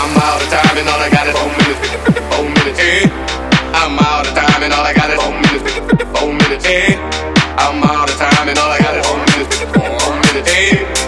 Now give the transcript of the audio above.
I'm out of time and all I got is 4 minutes. 4 minutes. Hey, I'm out of time and all I got is 4 minutes. 4 minutes. Hey, I'm out of time and all I got is 4 minutes. 4 minutes. Hey.